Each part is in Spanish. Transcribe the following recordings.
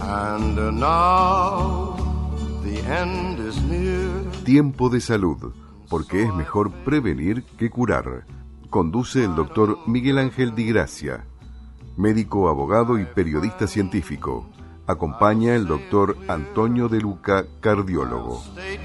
And now the end is near. Tiempo de salud, porque es mejor prevenir que curar. Conduce el doctor Miguel Ángel Di Gracia, médico, abogado y periodista científico. Acompaña el doctor Antonio De Luca, cardiólogo.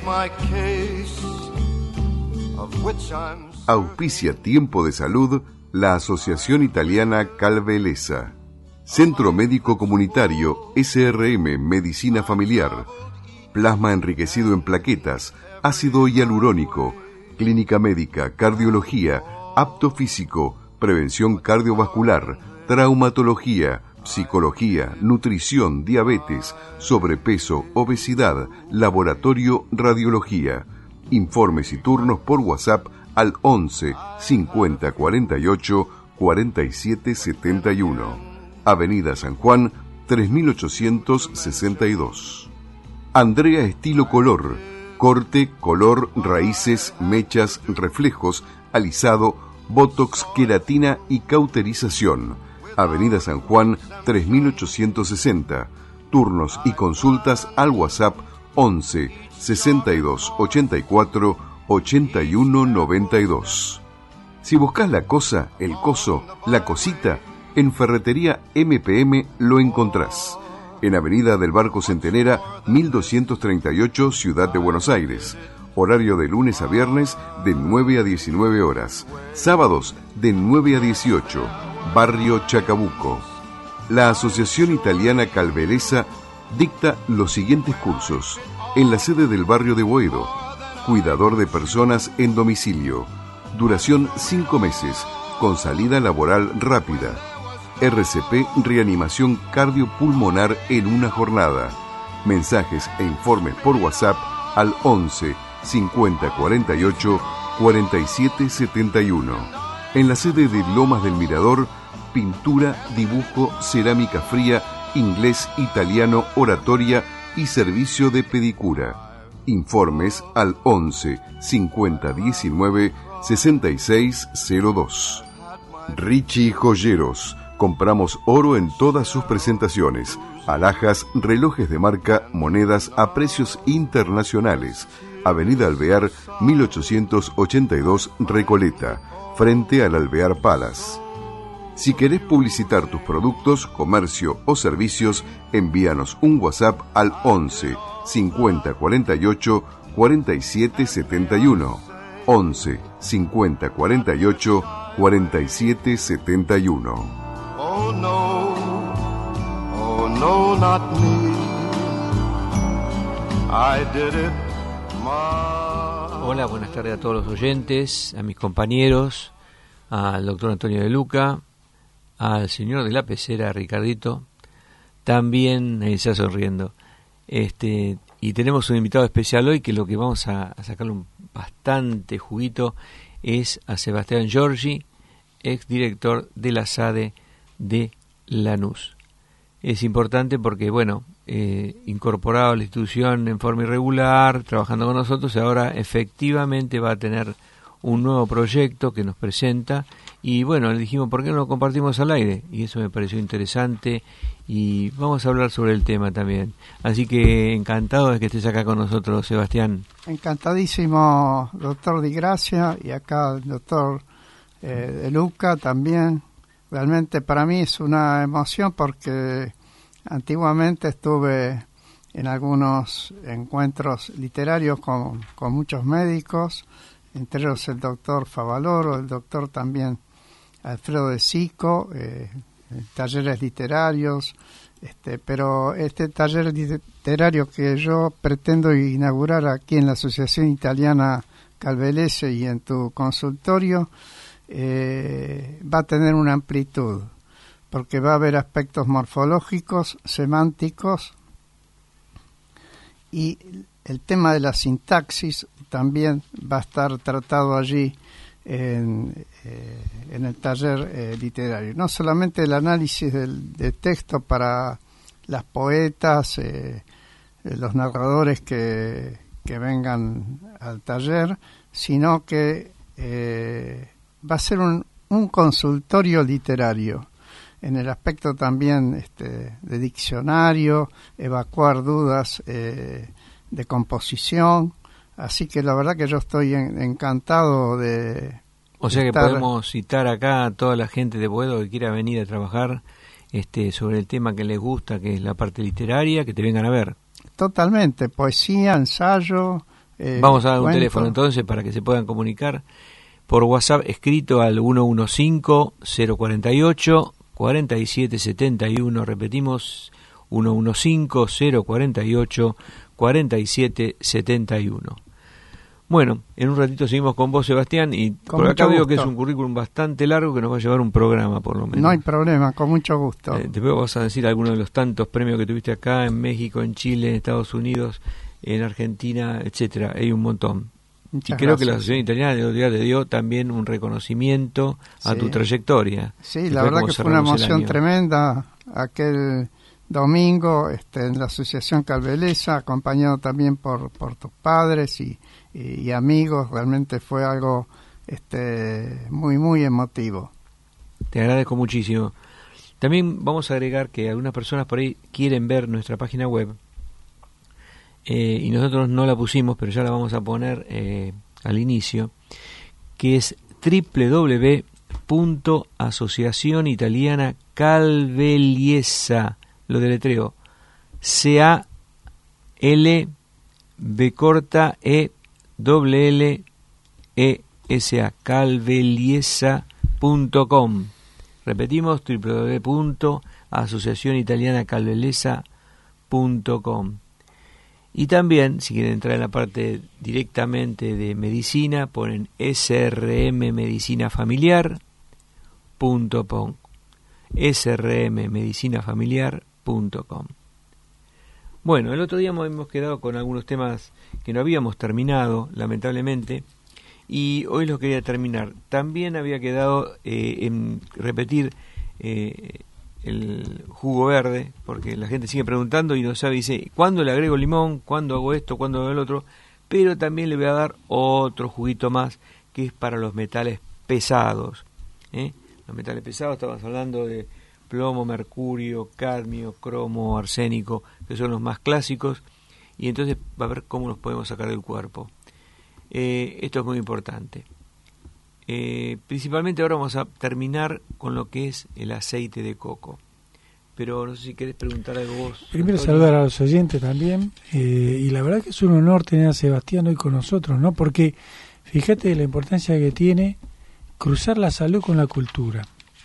Auspicia Tiempo de Salud la Asociación Italiana Calvelesa. Centro Médico Comunitario SRM Medicina Familiar. Plasma enriquecido en plaquetas, ácido hialurónico, clínica médica, cardiología, apto físico, prevención cardiovascular, traumatología, psicología, nutrición, diabetes, sobrepeso, obesidad, laboratorio, radiología. Informes y turnos por WhatsApp al 11 50 48 47 71. Avenida San Juan, 3862. Andrea Estilo Color. Corte, color, raíces, mechas, reflejos, alisado, botox, queratina y cauterización. Avenida San Juan, 3860. Turnos y consultas al WhatsApp 11 62 84 81 92. Si buscas la cosa, el coso, la cosita, en Ferretería MPM lo encontrás. En Avenida del Barco Centenera, 1238, Ciudad de Buenos Aires. Horario de lunes a viernes de 9 a 19 horas. Sábados de 9 a 18. Barrio Chacabuco. La Asociación Italiana Calvelesa dicta los siguientes cursos. En la sede del barrio de Boedo. Cuidador de personas en domicilio. Duración 5 meses, con salida laboral rápida. RCP Reanimación Cardiopulmonar en una jornada. Mensajes e informes por WhatsApp al 11 50 48 47 71. En la sede de Lomas del Mirador, pintura, dibujo, cerámica fría, inglés, italiano, oratoria y servicio de pedicura. Informes al 11 50 19 66 02. Richie Joyeros. Compramos oro en todas sus presentaciones, alhajas, relojes de marca, monedas a precios internacionales. Avenida Alvear, 1882, Recoleta, frente al Alvear Palace. Si querés publicitar tus productos, comercio o servicios, envíanos un WhatsApp al 11 50 48 47 71. 11 50 48 47 71. Oh no, not me. I did it my... Hola, buenas tardes a todos los oyentes, a mis compañeros, al doctor Antonio De Luca, al señor de la pecera, Ricardito, también está sonriendo. Y tenemos un invitado especial hoy que lo que vamos a sacarle un bastante juguito es a Sebastián Giorgi, exdirector de la SADE de Lanús. Es importante porque, incorporado a la institución en forma irregular, trabajando con nosotros, ahora efectivamente va a tener un nuevo proyecto que nos presenta y le dijimos, ¿por qué no lo compartimos al aire? Y eso me pareció interesante y vamos a hablar sobre el tema también. Así que encantado de que estés acá con nosotros, Sebastián. Encantadísimo, doctor Di Gracia, y acá el doctor De Luca también. Realmente para mí es una emoción porque antiguamente estuve en algunos encuentros literarios con muchos médicos, entre ellos el doctor Favaloro, el doctor también Alfredo de Sico, talleres literarios, pero este taller literario que yo pretendo inaugurar aquí en la Asociación Italiana Calvelesa y en tu consultorio, va a tener una amplitud, porque va a haber aspectos morfológicos, semánticos, y el tema de la sintaxis también va a estar tratado allí en el taller literario. No solamente el análisis de texto para las poetas, los narradores que vengan al taller, sino que va a ser un consultorio literario. en el aspecto también de diccionario, evacuar dudas de composición. Así que la verdad que yo estoy encantado de... O sea que podemos citar acá a toda la gente de Boedo que quiera venir a trabajar sobre el tema que les gusta, que es la parte literaria, que te vengan a ver. Totalmente, poesía, ensayo... Vamos a dar un cuento. teléfono entonces para que se puedan comunicar por WhatsApp escrito al 115-048-4771, repetimos, 115-048-4771. Bueno, en un ratito seguimos con vos, Sebastián, y por acá veo que es un currículum bastante largo que nos va a llevar un programa, por lo menos. No hay problema, con mucho gusto. Después vas a decir algunos de los tantos premios que tuviste acá, en México, en Chile, en Estados Unidos, en Argentina, etcétera. Hay un montón. Muchas creo gracias. Que la Asociación Italiana de Autoridad te dio también un reconocimiento a tu trayectoria. Sí, la verdad que fue una emoción tremenda aquel domingo en la Asociación Calvelesa, acompañado también por tus padres y amigos. Realmente fue algo muy, muy emotivo. Te agradezco muchísimo. También vamos a agregar que algunas personas por ahí quieren ver nuestra página web, y nosotros no la pusimos, pero ya la vamos a poner al inicio, que es www.asociacionitalianacalvelliesa, lo deletreo, CALVLLESA, calvelliesa.com. Repetimos, www.asociacionitalianacalvelliesa.com. Y también, si quieren entrar en la parte directamente de medicina, ponen srmmedicinafamiliar.com, srmmedicinafamiliar.com. Bueno, el otro día hemos quedado con algunos temas que no habíamos terminado, lamentablemente, y hoy los quería terminar. También había quedado en repetir el jugo verde, porque la gente sigue preguntando y no sabe, dice, ¿cuándo le agrego limón? ¿Cuándo hago esto? ¿Cuándo hago el otro? Pero también le voy a dar otro juguito más, que es para los metales pesados. Los metales pesados, estamos hablando de plomo, mercurio, cadmio, cromo, arsénico, que son los más clásicos, y entonces va a ver cómo los podemos sacar del cuerpo. Esto es muy importante. Principalmente ahora vamos a terminar con lo que es el aceite de coco, pero no sé si querés preguntar algo vos. Primero saludar a los oyentes también, y la verdad que es un honor tener a Sebastián hoy con nosotros, ¿no? Porque fíjate la importancia que tiene cruzar la salud con la cultura.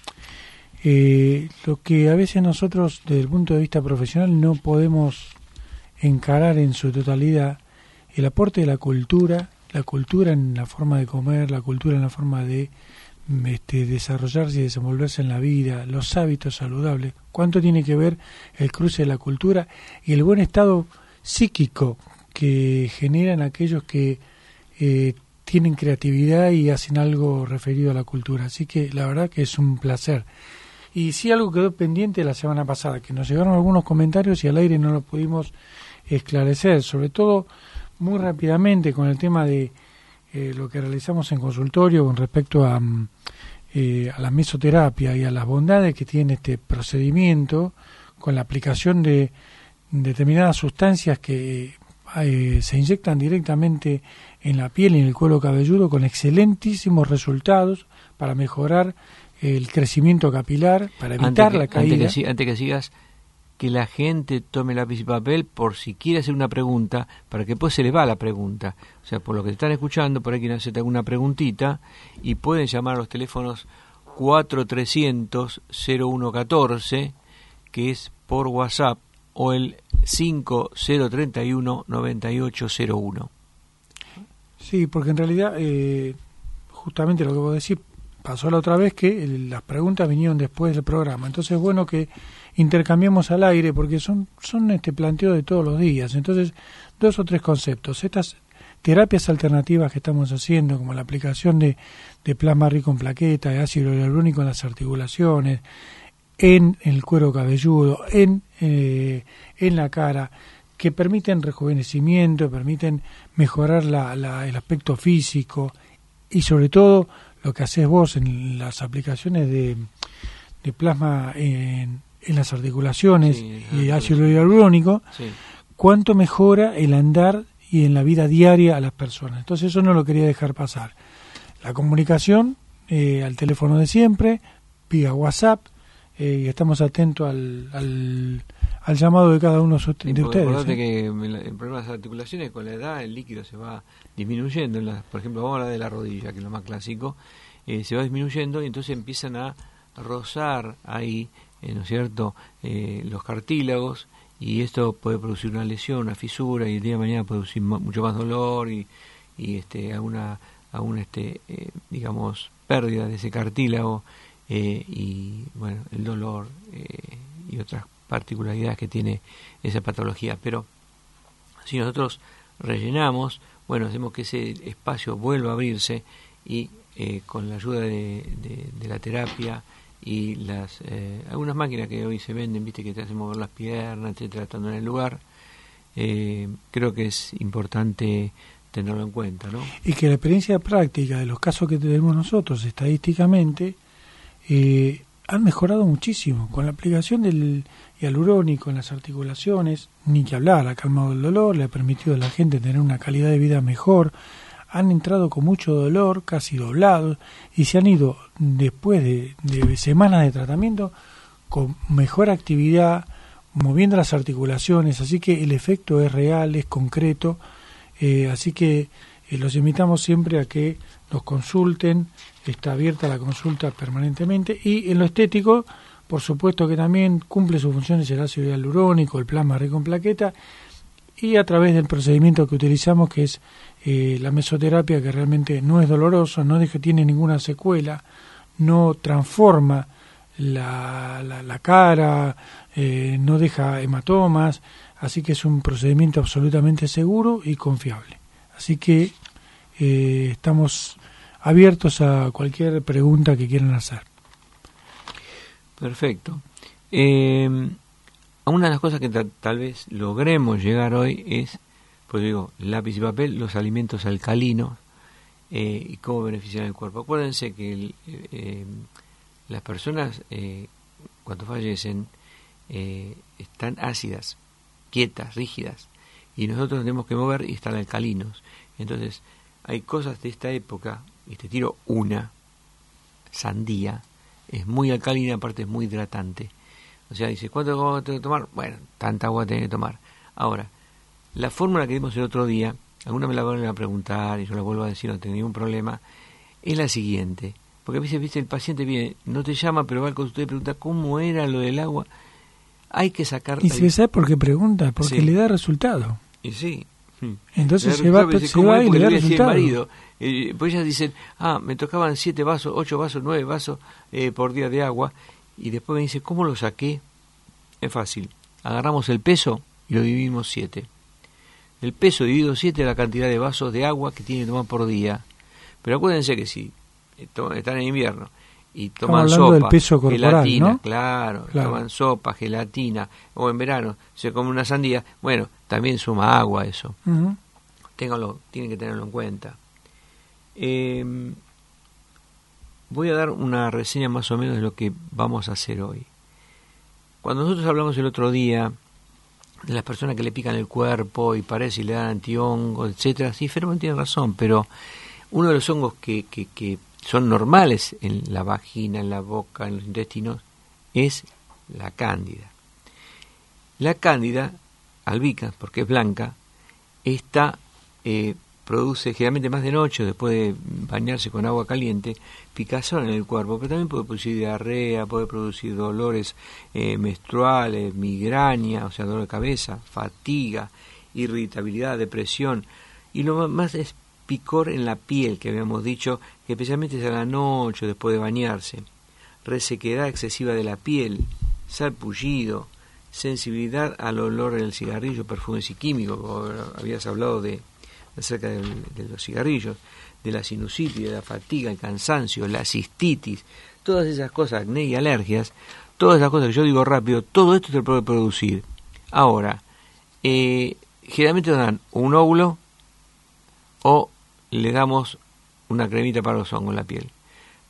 Lo que a veces nosotros desde el punto de vista profesional no podemos encarar en su totalidad, el aporte de la cultura en la forma de comer, la cultura en la forma de desarrollarse y desenvolverse en la vida, los hábitos saludables, cuánto tiene que ver el cruce de la cultura y el buen estado psíquico que generan aquellos que tienen creatividad y hacen algo referido a la cultura. Así que la verdad que es un placer. Y sí, algo quedó pendiente la semana pasada, que nos llegaron algunos comentarios y al aire no lo pudimos esclarecer, sobre todo muy rápidamente con el tema de lo que realizamos en consultorio con respecto a la mesoterapia y a las bondades que tiene este procedimiento con la aplicación de determinadas sustancias que se inyectan directamente en la piel y en el cuero cabelludo con excelentísimos resultados para mejorar el crecimiento capilar, para evitar la caída. Antes que sigas, que la gente tome lápiz y papel por si quiere hacer una pregunta, para que después se les va la pregunta. O sea, por lo que te están escuchando, por ahí quieren hacerte alguna preguntita, y pueden llamar a los teléfonos 4300-0114, que es por WhatsApp, o el 5031-9801. Sí, porque en realidad, justamente lo que vos decís, pasó la otra vez que las preguntas vinieron después del programa. Entonces es bueno que intercambiemos al aire porque son planteos de todos los días. Entonces, 2 o 3 conceptos. Estas terapias alternativas que estamos haciendo, como la aplicación de plasma rico en plaqueta, de ácido hialurónico en las articulaciones, en el cuero cabelludo, en la cara, que permiten rejuvenecimiento, permiten mejorar el aspecto físico y sobre todo lo que haces vos en las aplicaciones de de plasma en las articulaciones Sí, y ácido hialurónico, Sí. cuánto mejora el andar y en la vida diaria a las personas. Entonces eso no lo quería dejar pasar. La comunicación al teléfono de siempre, vía WhatsApp, y estamos atentos al llamado de cada uno de ustedes. Acordate que el problema de las articulaciones, con la edad el líquido se va disminuyendo. Por ejemplo, vamos a hablar de la rodilla, que es lo más clásico, se va disminuyendo y entonces empiezan a rozar ahí, ¿no es cierto?, los cartílagos, y esto puede producir una lesión, una fisura, y el día de mañana puede producir mucho más dolor y alguna digamos, pérdida de ese cartílago, y bueno, el dolor y otras particularidades que tiene esa patología. Pero si nosotros rellenamos, bueno, hacemos que ese espacio vuelva a abrirse, y con la ayuda de la terapia y las algunas máquinas que hoy se venden, viste, que te hacen mover las piernas, etcétera, estando en el lugar, creo que es importante tenerlo en cuenta, ¿no? Y que la experiencia práctica de los casos que tenemos nosotros estadísticamente han mejorado muchísimo con la aplicación del hialurónico en las articulaciones, ni que hablar, ha calmado el dolor, le ha permitido a la gente tener una calidad de vida mejor. Han entrado con mucho dolor, casi doblados, y se han ido después de semanas de tratamiento con mejor actividad, moviendo las articulaciones, así que el efecto es real, es concreto, así que los invitamos siempre a que nos consulten, está abierta la consulta permanentemente, y en lo estético, por supuesto que también cumple sus funciones el ácido hialurónico, el plasma rico en plaqueta, y a través del procedimiento que utilizamos, que es la mesoterapia, que realmente no es doloroso, no tiene ninguna secuela, no transforma la cara, no deja hematomas, así que es un procedimiento absolutamente seguro y confiable. Así que estamos abiertos a cualquier pregunta que quieran hacer. Perfecto. Una de las cosas que tal vez logremos llegar hoy es, pues digo, lápiz y papel, los alimentos alcalinos y cómo benefician el cuerpo. Acuérdense que las personas cuando fallecen están ácidas, quietas, rígidas, y nosotros tenemos que mover y estar alcalinos. Entonces, hay cosas de esta época, y te tiro una: sandía, es muy alcalina, aparte es muy hidratante. O sea, dice, ¿cuánto agua tengo que tomar? Bueno, tanta agua tengo que tomar. Ahora, la fórmula que dimos el otro día, alguna me la van a preguntar y yo la vuelvo a decir, no tengo ningún problema, es la siguiente. Porque a veces, viste, el paciente viene, no te llama, pero va con usted y pregunta, ¿cómo era lo del agua? Hay que sacar... ¿Y se sabe por qué pregunta? Porque le da resultado. Y sí. Entonces se va y le da resultado. Marido, pues ellas dicen, me tocaban 7 vasos, 8 vasos, 9 vasos por día de agua, y después me dice, ¿cómo lo saqué? Es fácil, agarramos el peso y lo dividimos 7. El peso dividido 7 es la cantidad de vasos de agua que tiene que tomar por día. Pero acuérdense que si están en invierno y toman sopa, del peso corporal, gelatina, ¿no? claro, toman sopa, gelatina, o en verano se come una sandía, bueno, también suma agua eso. Uh-huh. Tienen que tenerlo en cuenta. Voy a dar una reseña más o menos de lo que vamos a hacer hoy. Cuando nosotros hablamos el otro día de las personas que le pican el cuerpo y parece y le dan antihongos, etcétera, sí, Ferman tiene razón, pero uno de los hongos que son normales en la vagina, en la boca, en los intestinos, es la cándida. La cándida albicans, porque es blanca, esta produce generalmente más de noche, después de bañarse con agua caliente, picazón en el cuerpo, pero también puede producir diarrea, puede producir dolores menstruales, migraña, o sea, dolor de cabeza, fatiga, irritabilidad, depresión, y lo más es picor en la piel, que habíamos dicho, que especialmente es a la noche después de bañarse, resequedad excesiva de la piel, sarpullido, sensibilidad al olor del cigarrillo, perfumes y químicos, como habías hablado acerca de los cigarrillos, de la sinusitis, de la fatiga, el cansancio, la cistitis, todas esas cosas, acné y alergias, todas esas cosas que yo digo rápido, todo esto se puede producir. Ahora, generalmente nos dan un óvulo o le damos una cremita para los hongos en la piel.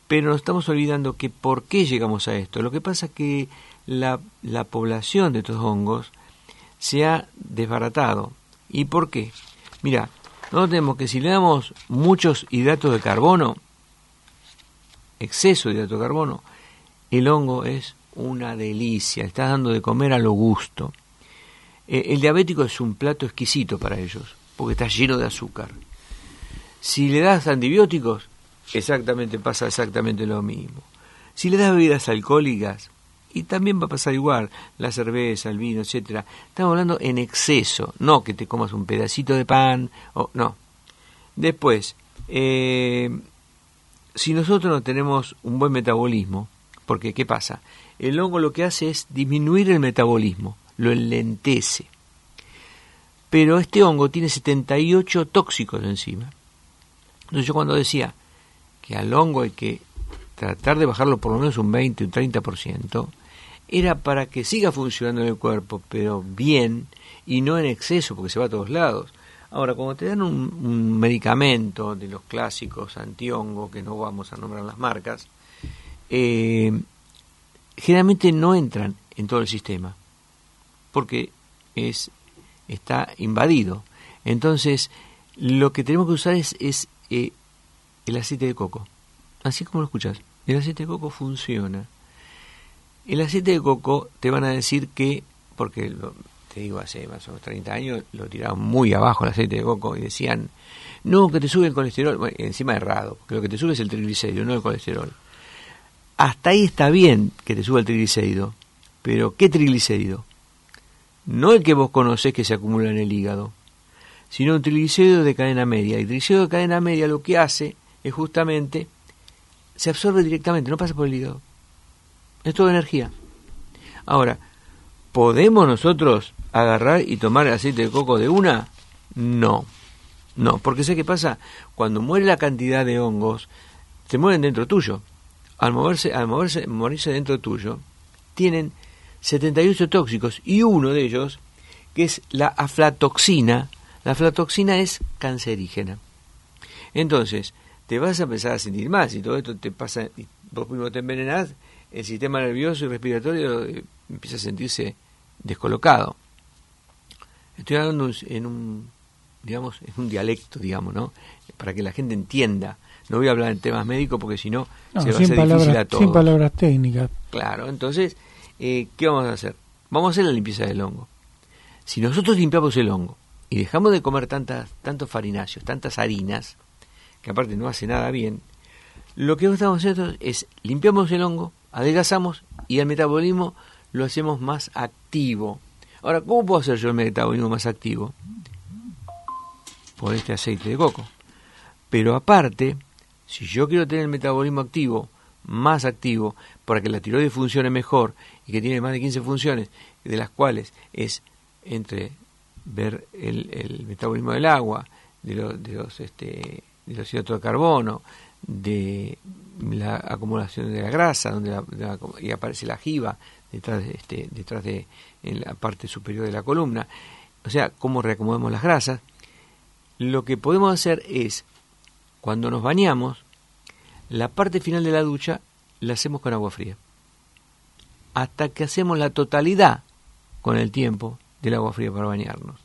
pero nos estamos olvidando que por qué llegamos a esto. Lo que pasa es que la población de estos hongos se ha desbaratado. ¿Y por qué? Mira, nosotros tenemos que si le damos muchos hidratos de carbono, exceso de hidrato de carbono, el hongo es una delicia, le estás dando de comer a lo gusto. El diabético es un plato exquisito para ellos, porque está lleno de azúcar. Si le das antibióticos, pasa exactamente lo mismo. Si le das bebidas alcohólicas, y también va a pasar igual, la cerveza, el vino, etcétera. Estamos hablando en exceso, no que te comas un pedacito de pan, no. Después, si nosotros no tenemos un buen metabolismo, porque ¿qué pasa? El hongo lo que hace es disminuir el metabolismo, lo enlentece. Pero este hongo tiene 78 tóxicos encima. Entonces yo cuando decía que al hongo hay que tratar de bajarlo por lo menos un 20, un 30%, era para que siga funcionando en el cuerpo, pero bien, y no en exceso, porque se va a todos lados. Ahora, cuando te dan un medicamento de los clásicos antihongo, que no vamos a nombrar las marcas, generalmente no entran en todo el sistema, porque está invadido. Entonces, lo que tenemos que usar es el aceite de coco. Así como lo escuchas, el aceite de coco funciona. El aceite de coco te van a decir que, porque te digo, hace más o menos 30 años lo tiraban muy abajo el aceite de coco y decían, no, que te sube el colesterol. Bueno, encima errado, porque lo que te sube es el triglicérido, no el colesterol. Hasta ahí está bien que te suba el triglicérido, pero ¿qué triglicérido? No el que vos conocés que se acumula en el hígado, sino un triglicérido de cadena media. Y el triglicérido de cadena media lo que hace es justamente, se absorbe directamente, no pasa por el hígado. Es toda energía. Ahora, ¿podemos nosotros agarrar y tomar el aceite de coco de una? No, porque ¿sabes qué pasa? Cuando muere la cantidad de hongos, se mueven dentro tuyo. Al morirse dentro tuyo, tienen 78 tóxicos y uno de ellos, que es la aflatoxina. La aflatoxina es cancerígena. Entonces, te vas a empezar a sentir mal. Si todo esto te pasa y vos mismo te envenenás, el sistema nervioso y respiratorio empieza a sentirse descolocado. Estoy hablando en un dialecto, digamos, ¿no? Para que la gente entienda. No voy a hablar en temas médicos porque si no se va a hacer difícil a todos. Sin palabras técnicas. Claro, entonces, ¿qué vamos a hacer? Vamos a hacer la limpieza del hongo. Si nosotros limpiamos el hongo y dejamos de comer tantos farináceos, tantas harinas, que aparte no hace nada bien, lo que estamos haciendo es limpiamos el hongo, adelgazamos y el metabolismo lo hacemos más activo. Ahora, ¿cómo puedo hacer yo el metabolismo más activo? Por este aceite de coco. Pero aparte, si yo quiero tener el metabolismo activo, más activo, para que la tiroides funcione mejor y que tiene más de 15 funciones, de las cuales es entre ver el metabolismo del agua, de los hidratos de carbono, de la acumulación de la grasa, donde y aparece la jiba detrás de en la parte superior de la columna, o sea, cómo reacomodamos las grasas. Lo que podemos hacer es, cuando nos bañamos, la parte final de la ducha la hacemos con agua fría, hasta que hacemos la totalidad con el tiempo del agua fría para bañarnos.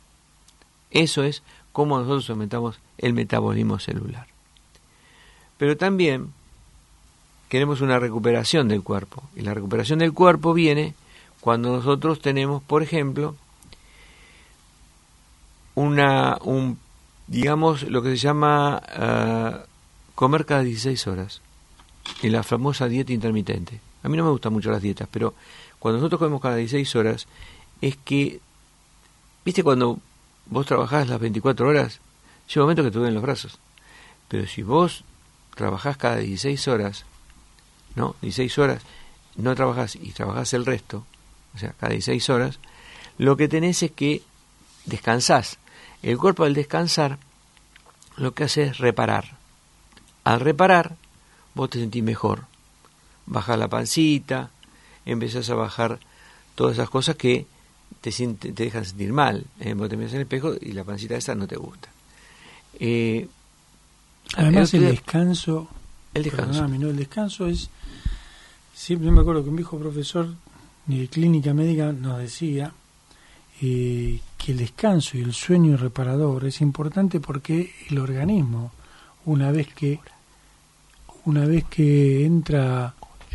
Eso es cómo nosotros aumentamos el metabolismo celular. Pero también queremos una recuperación del cuerpo, y la recuperación del cuerpo viene cuando nosotros tenemos, por ejemplo, digamos lo que se llama comer cada 16 horas, y la famosa dieta intermitente. A mí no me gustan mucho las dietas, pero cuando nosotros comemos cada 16 horas, es que, ¿viste cuando vos trabajás las 24 horas? Llega un momento que te duelen los brazos. Pero si vos trabajás cada 16 horas, ¿no? 16 horas, no trabajás y trabajás el resto, o sea, cada 16 horas, lo que tenés es que descansás. El cuerpo al descansar lo que hace es reparar. Al reparar, vos te sentís mejor. Bajás la pancita, empezás a bajar todas esas cosas que te dejan sentir mal. Vos te miras en el espejo y la pancita esa no te gusta. Además el descanso El descanso. Perdóname, ¿no? El descanso es... Siempre me acuerdo que un viejo profesor de clínica médica nos decía que el descanso y el sueño reparador es importante porque el organismo, una vez que entra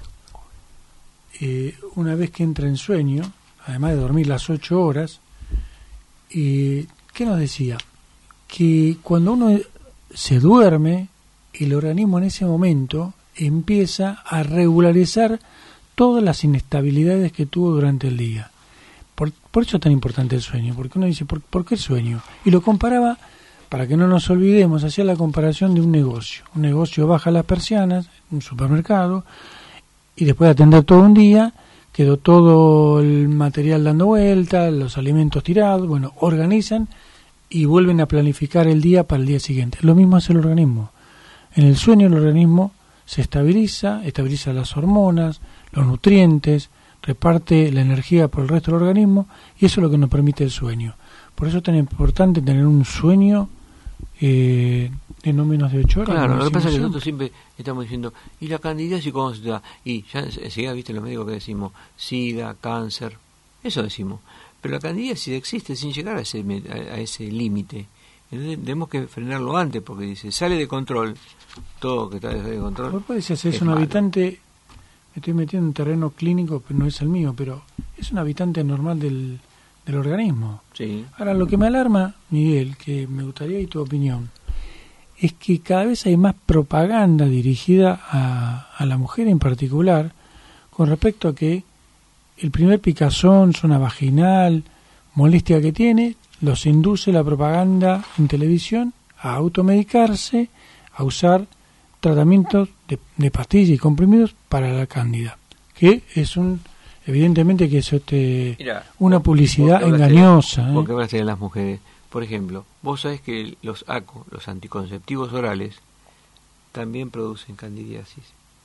en sueño, además de dormir las 8 horas, ¿qué nos decía? Que cuando uno se duerme, el organismo en ese momento empieza a regularizar todas las inestabilidades que tuvo durante el día. Por eso es tan importante el sueño, porque uno dice, ¿por qué el sueño? Y lo comparaba, para que no nos olvidemos, hacía la comparación de un negocio. Un negocio baja las persianas, un supermercado, y después de atender todo un día, quedó todo el material dando vueltas, los alimentos tirados, bueno, organizan y vuelven a planificar el día para el día siguiente. Lo mismo hace el organismo. En el sueño el organismo se estabiliza las hormonas, los nutrientes, reparte la energía por el resto del organismo, y eso es lo que nos permite el sueño. Por eso es tan importante tener un sueño de no menos de 8 horas. Claro, lo que pasa es que nosotros siempre estamos diciendo, ¿y la candidiasis cómo se da? Y ya enseguida, viste, los médicos que decimos, SIDA, cáncer, eso decimos. Pero la candidiasis existe sin llegar a ese límite. Entonces tenemos que frenarlo antes, porque dice, sale de control, todo que está de control. Vos podés decir, es un habitante, me estoy metiendo en terreno clínico, pero no es el mío, pero es un habitante normal del organismo. Sí. Ahora, lo que me alarma, Miguel, que me gustaría oír tu opinión, es que cada vez hay más propaganda dirigida a la mujer en particular, con respecto a que el primer picazón, zona vaginal, molestia que tiene, los induce la propaganda en televisión a automedicarse, a usar tratamientos de pastillas y comprimidos para la cándida, que es evidentemente que es una publicidad engañosa. Porque hablaste de las mujeres. Por ejemplo, vos sabés que los ACO, los anticonceptivos orales, también producen candidiasis.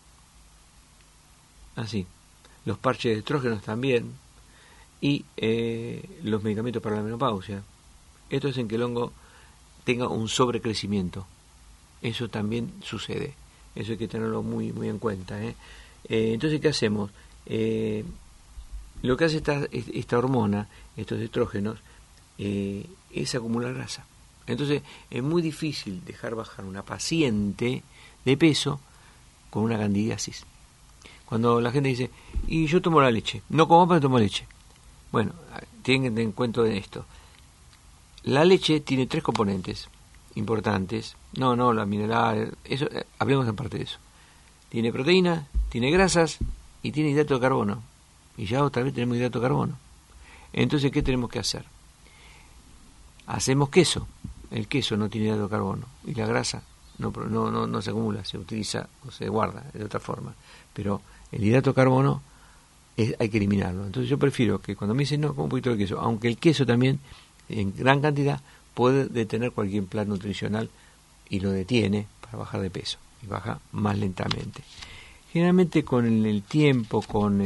Así. Los parches de estrógenos también. Y los medicamentos para la menopausia. Esto hace que el hongo tenga un sobrecrecimiento. Eso también sucede. Eso hay que tenerlo muy muy en cuenta. Entonces, ¿qué hacemos? Lo que hace esta hormona, estos estrógenos, es acumular grasa. Entonces es muy difícil dejar bajar una paciente de peso con una candidiasis. Cuando la gente dice, y yo tomo la leche, no como, pero tomo leche. Bueno, tienen que tener en cuenta de esto. La leche tiene 3 componentes importantes. No, la mineral, eso, hablemos en parte de eso. Tiene proteína, tiene grasas y tiene hidrato de carbono. Y ya otra vez tenemos hidrato de carbono. Entonces, ¿qué tenemos que hacer? Hacemos queso. El queso no tiene hidrato de carbono. Y la grasa no se acumula, se utiliza o se guarda de otra forma. Pero el hidrato de carbono hay que eliminarlo. Entonces yo prefiero que cuando me dicen no, como un poquito de queso, aunque el queso también en gran cantidad puede detener cualquier plan nutricional y lo detiene para bajar de peso y baja más lentamente. Generalmente con el tiempo, con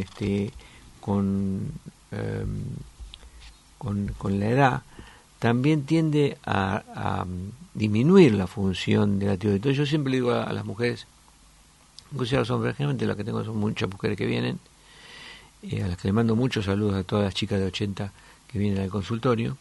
la edad, también tiende a disminuir la función de la tiroides. Entonces yo siempre le digo a las mujeres, inclusive a los hombres, generalmente las que tengo son muchas mujeres que vienen, a las que les mando muchos saludos a todas las chicas de 80 que vienen al consultorio,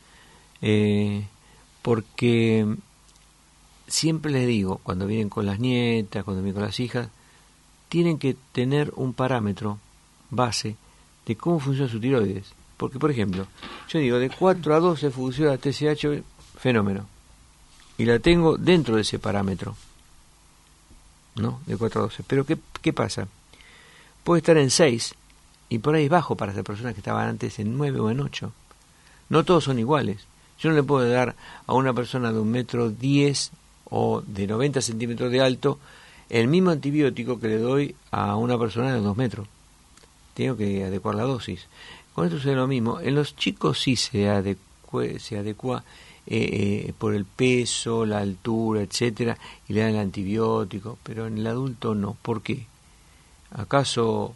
porque siempre les digo, cuando vienen con las nietas, cuando vienen con las hijas, tienen que tener un parámetro base de cómo funciona su tiroides. Porque, por ejemplo, yo digo, de 4 a 12 funciona la TSH, fenómeno. Y la tengo dentro de ese parámetro, ¿no? De 4 a 12. Pero, ¿qué pasa? Puede estar en 6, y por ahí es bajo para esas personas que estaban antes en 9 o en 8. No todos son iguales. Yo no le puedo dar a una persona de 1,10 m o de 90 centímetros de alto el mismo antibiótico que le doy a una persona de 2 metros. Tengo que adecuar la dosis. Con esto sucede lo mismo. En los chicos sí se adecua por el peso, la altura, etcétera, y le dan el antibiótico, pero en el adulto no. ¿Por qué? ¿Acaso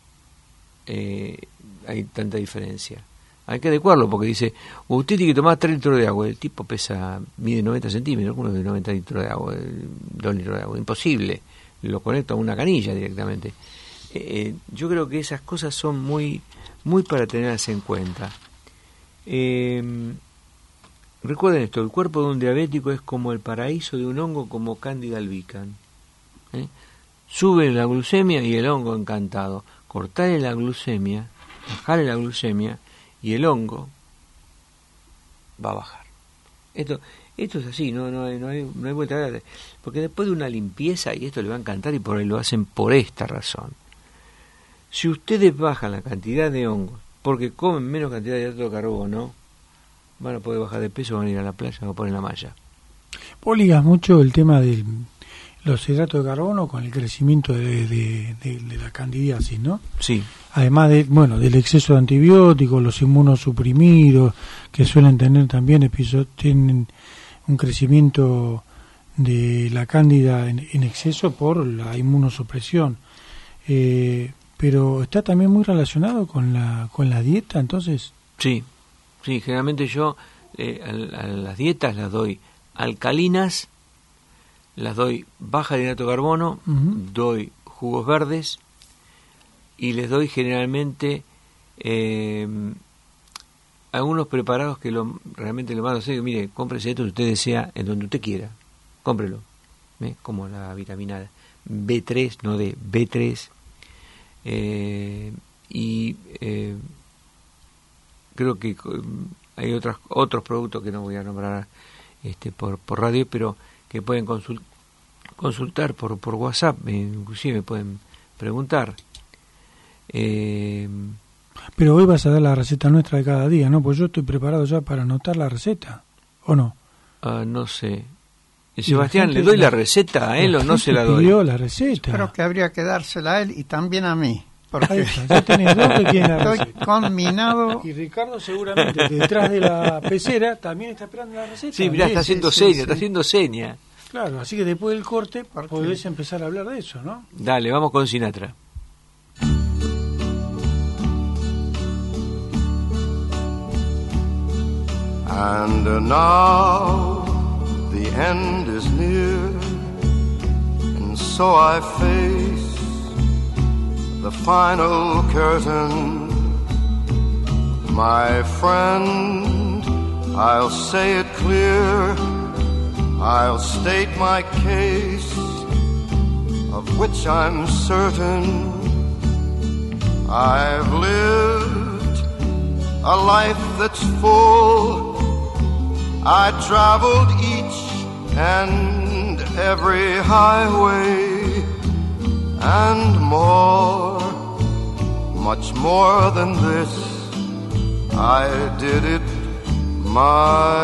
hay tanta diferencia? Hay que adecuarlo, porque dice, usted tiene que tomar 3 litros de agua. El tipo mide 90 centímetros, uno de 90 litros de agua, 2 litros de agua. Imposible. lo conecto a una canilla directamente. Yo creo que esas cosas son muy, muy para tenerse en cuenta. Recuerden esto, el cuerpo de un diabético es como el paraíso de un hongo como Candida albicans. Sube la glucemia y el hongo encantado. Cortarle la glucemia, bajarle la glucemia y el hongo va a bajar. Esto es así, no hay vuelta a dar. Porque después de una limpieza, y esto le va a encantar, y por ahí lo hacen por esta razón. Si ustedes bajan la cantidad de hongos, porque comen menos cantidad de hidrato de carbono, van a poder bajar de peso, van a ir a la playa, van a poner la malla. Vos ligas mucho el tema de los hidratos de carbono con el crecimiento de la candidiasis, ¿no? Sí. Además del exceso de antibióticos, los inmunosuprimidos, que suelen tener también tienen un crecimiento de la cándida en exceso por la inmunosupresión. Pero está también muy relacionado con la dieta, entonces. Sí, generalmente yo a las dietas las doy alcalinas, las doy baja de hidrato de carbono, doy jugos verdes y les doy generalmente algunos preparados que realmente lo mando a hacer. Mire, cómprese esto si usted desea, en donde usted quiera, cómprelo, como la vitamina B3, no D, B3, creo que hay otros productos que no voy a nombrar por radio, pero que pueden consultar por WhatsApp, inclusive me pueden preguntar. Pero hoy vas a dar la receta nuestra de cada día, ¿no? Pues yo estoy preparado ya para anotar la receta, ¿o no? No sé. Sebastián, ¿le doy la receta a él o no se la doy? Pidió la receta. Creo que habría que dársela a él y también a mí. Porque ya tenés dos que tienen la estoy receta. Combinado. Y Ricardo seguramente detrás de la pecera también está esperando la receta. Sí, mirá, está haciendo seña. Claro, así que después del corte podés empezar a hablar de eso, ¿no? Dale, vamos con Sinatra. And now the end is near, and so I face the final curtain. My friend, I'll say it clear, I'll state my case, of which I'm certain. I've lived a life that's full, I traveled each and every highway, and more, much more than this, I did it my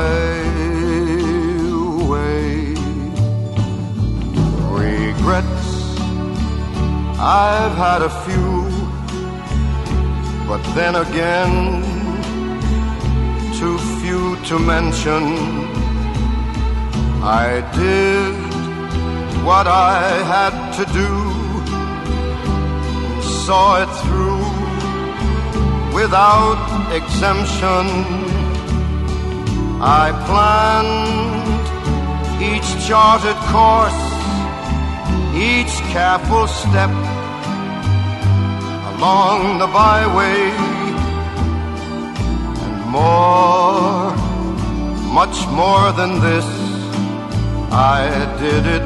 way. Regrets, I've had a few, but then again, too few to mention. I did what I had to do, saw it through without exemption. I planned each charted course, each careful step along the byway, and more, much more than this, I did it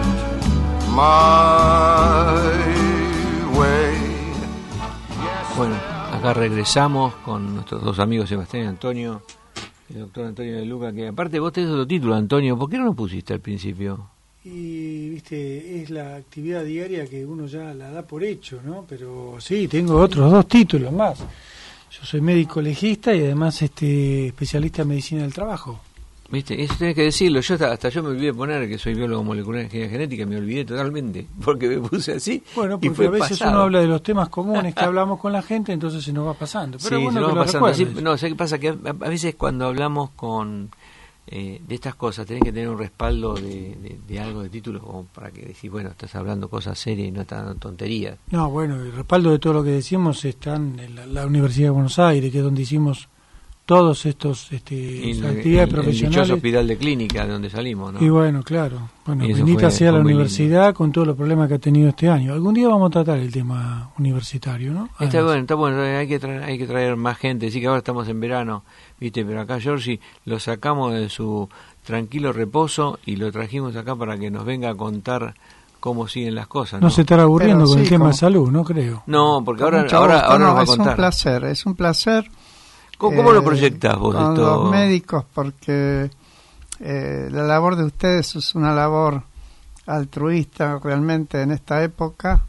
my way. Bueno, acá regresamos con nuestros dos amigos Sebastián y Antonio, el doctor Antonio de Luca, que aparte vos tenés otro título, Antonio, ¿por qué no lo pusiste al principio? Y, viste, es la actividad diaria que uno ya la da por hecho, ¿no? Pero sí, tengo otros dos títulos más. Yo soy médico legista y además especialista en medicina del trabajo. Viste, eso tenés que decirlo. Yo hasta yo me olvidé de poner que soy biólogo molecular en ingeniería genética, me olvidé totalmente, porque me puse así. Bueno, porque y fue a veces pasado. Uno habla de los temas comunes que hablamos con la gente, entonces se nos va pasando. Pero sí, bueno, se nos que va lo pasando. Así, recuerdes. no, ¿sabes qué pasa? Que a veces cuando hablamos de estas cosas tenés que tener un respaldo de algo de título, como para que decís, bueno, estás hablando cosas serias y no están tonterías. No, bueno, el respaldo de todo lo que decimos está en la Universidad de Buenos Aires, que es donde hicimos todos estos actividades el profesionales. dichoso hospital de clínica de donde salimos, ¿no? Y bueno, claro, Y eso bendita sea la muy universidad lindo. con todos los problemas que ha tenido este año. Algún día vamos a tratar el tema universitario, ¿no? Está bueno, hay que traer más gente. Sí que ahora estamos en verano, ¿viste? Pero acá, Giorgi, lo sacamos de su tranquilo reposo y lo trajimos acá para que nos venga a contar cómo siguen las cosas, ¿no? No se estará aburriendo Pero con el sí, tema como- de salud, no creo. No, porque Con ahora mucho gusto. nos va a Es contar. es un placer. ¿Cómo lo proyectas vos con esto? los médicos, porque la labor de ustedes es una labor altruista realmente en esta época,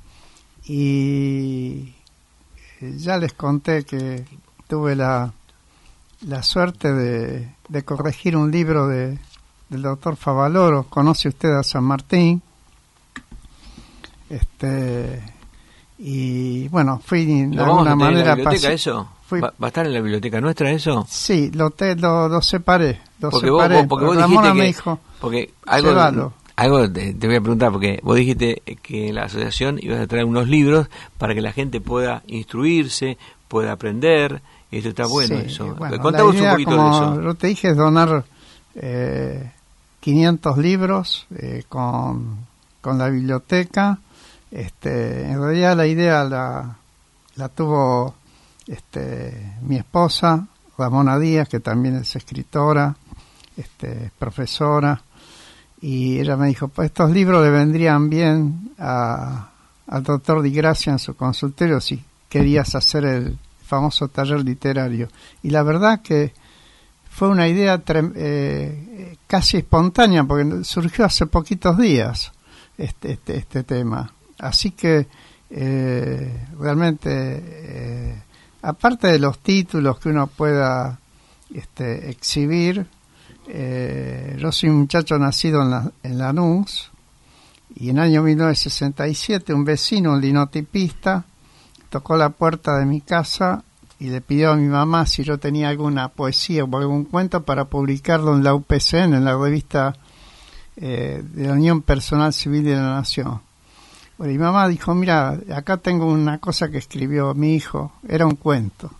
y ya les conté que tuve la suerte de corregir un libro del doctor Favaloro. ¿Conoce usted a San Martín? Y bueno, fui de ¿Lo vamos alguna a tener en la manera biblioteca eso? fui- ¿Va a estar en la biblioteca nuestra eso? Sí, lo separé. Porque vos Ramona dijiste me que... dijo, Porque llévalo. algo te voy a preguntar, porque vos dijiste que la asociación ibas a traer unos libros para que la gente pueda instruirse, pueda aprender, y eso está bueno, sí, eso. bueno, Contanos la un idea, poquito como de eso. yo te dije, es donar 500 libros con la biblioteca. En realidad la idea la tuvo mi esposa, Ramona Díaz, que también es escritora, profesora, y ella me dijo, pues estos libros le vendrían bien al doctor Di Gracia en su consultorio si querías hacer el famoso taller literario. Y la verdad que fue una idea casi espontánea, porque surgió hace poquitos días este tema. Así que realmente, aparte de los títulos que uno pueda exhibir, yo soy un muchacho nacido en Lanús, y en el año 1967 un vecino, un linotipista, tocó la puerta de mi casa y le pidió a mi mamá si yo tenía alguna poesía o algún cuento para publicarlo en la UPCN, en la revista de la Unión Personal Civil de la Nación. Bueno, mi mamá dijo, mira, acá tengo una cosa que escribió mi hijo, era un cuento.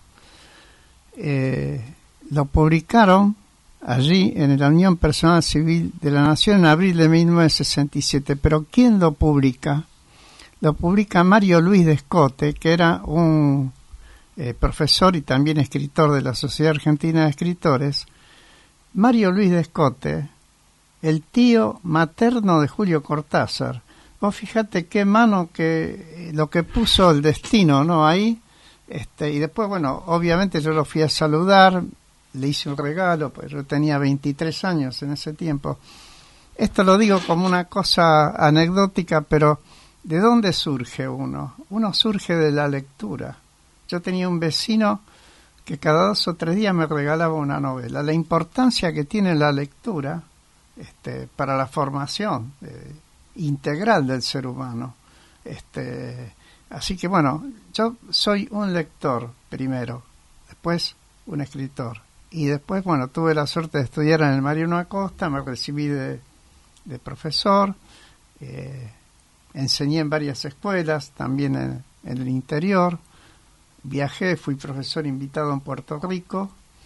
Lo publicaron allí en la Unión Personal Civil de la Nación en abril de 1967, pero ¿quién lo publica? Lo publica Mario Luis Descote, que era un profesor y también escritor de la Sociedad Argentina de Escritores. Mario Luis Descote, el tío materno de Julio Cortázar. Vos fíjate qué mano que lo que puso el destino, ¿no? Ahí, y después, bueno, obviamente yo lo fui a saludar, le hice un regalo, pues yo tenía 23 años en ese tiempo. Esto lo digo como una cosa anecdótica, pero ¿de dónde surge uno? Uno surge de la lectura. Yo tenía un vecino que cada 2 o 3 días me regalaba una novela. La importancia que tiene la lectura para la formación integral del ser humano. Así que bueno, yo soy un lector primero, después un escritor. Y después, bueno, tuve la suerte de estudiar en el Mariano Acosta, me recibí de profesor, enseñé en varias escuelas, también en el interior, viajé, fui profesor invitado en Puerto Rico,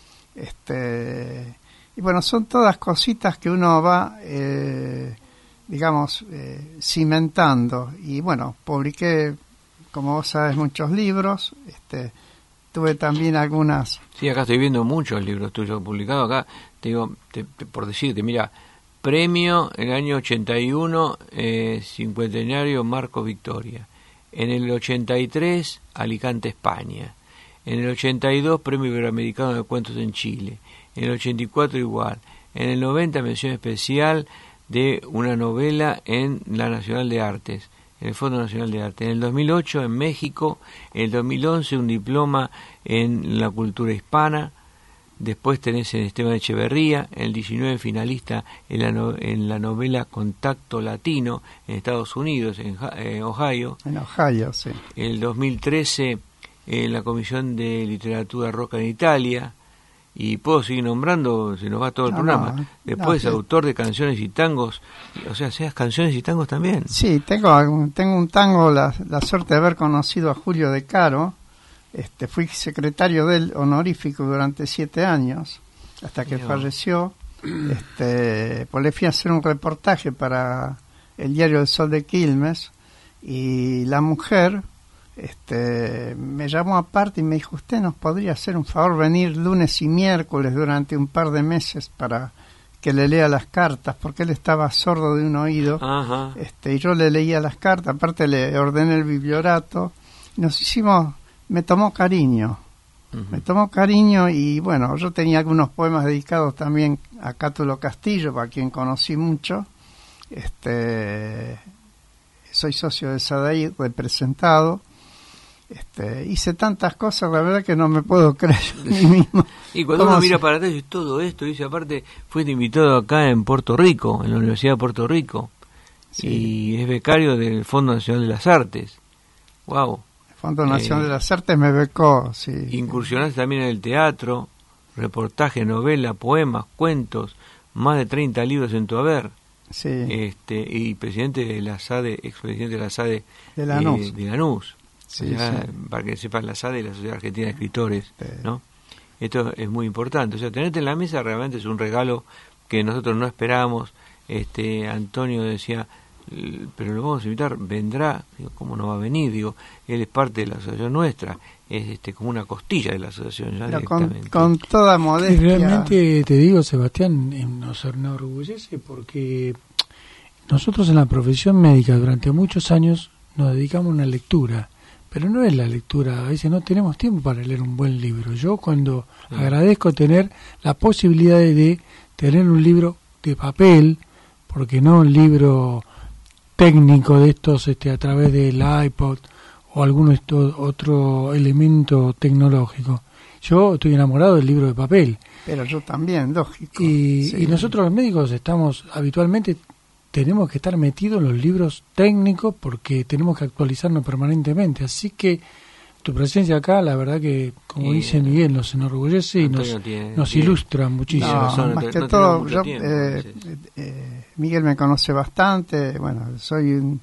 y bueno, son todas cositas que uno va, cimentando. Y bueno, publiqué, como vos sabes, muchos libros, tuve también algunas... Sí, acá estoy viendo muchos libros tuyos publicados. Acá te digo, por decirte, mira, premio en el año 81, cincuentenario Marcos Victoria. En el 83, Alicante, España. En el 82, premio iberoamericano de cuentos en Chile. En el 84 igual. En el 90, mención especial de una novela en la Nacional de Artes, en el Fondo Nacional de Arte. En el 2008 en México, en el 2011 un diploma en la cultura hispana. Después tenés en Esteban Echeverría, en el 19 finalista en la novela Contacto Latino en Estados Unidos, en Ohio. En Ohio, sí. En el 2013 en la Comisión de Literatura Roca en Italia. Y puedo seguir nombrando, se nos va todo el programa. Después, autor de canciones y tangos, o sea, seas canciones y tangos también. Sí, tengo un tango, la suerte de haber conocido a Julio De Caro, Fui secretario de él honorífico durante 7 años, hasta que falleció. Pues le fui a hacer un reportaje para el diario El Sol de Quilmes, y la mujer me llamó aparte y me dijo: usted nos podría hacer un favor, venir lunes y miércoles durante un par de meses para que le lea las cartas, porque él estaba sordo de un oído. Ajá. Y yo le leía las cartas, aparte le ordené el bibliorato. Me tomó cariño. Me tomó cariño, y bueno, yo tenía algunos poemas dedicados también a Cátulo Castillo, a quien conocí mucho. Soy socio de SADAI representado. Hice tantas cosas, la verdad que no me puedo creer a mí mismo. Y cuando uno mira para atrás y todo esto, dice, aparte, fuiste invitado acá en Puerto Rico, en la Universidad de Puerto Rico, sí. Y es becario del Fondo Nacional de las Artes. ¡Wow! Fondo Nacional de las Artes me becó, sí. Incursionaste también en el teatro, reportaje, novela, poemas, cuentos, más de 30 libros en tu haber. Sí. Y presidente de la SADE, expresidente de la SADE de Lanús. Sí, sí. Para que sepan, la SADE, la Sociedad Argentina de Escritores, sí. ¿No? Esto es muy importante. O sea, tenerte en la mesa realmente es un regalo que nosotros no esperábamos. Antonio decía, pero lo vamos a invitar, vendrá. Digo, ¿cómo no va a venir? Digo, él es parte de la asociación nuestra, es como una costilla de la asociación ya directamente. Con toda modestia. Y realmente te digo, Sebastián, nos enorgullece porque nosotros en la profesión médica durante muchos años nos dedicamos a una lectura, pero no es la lectura, a veces no tenemos tiempo para leer un buen libro. Yo cuando agradezco tener la posibilidad de tener un libro de papel, porque no un libro técnico de estos a través del iPod o algún otro elemento tecnológico. Yo estoy enamorado del libro de papel. Pero yo también, lógico. Y nosotros los médicos habitualmente tenemos que estar metidos en los libros técnicos porque tenemos que actualizarnos permanentemente. Así que tu presencia acá, la verdad que, como dice Miguel, nos enorgullece y nos ilustra muchísimo. Más que todo, yo, Miguel me conoce bastante. Bueno, soy un,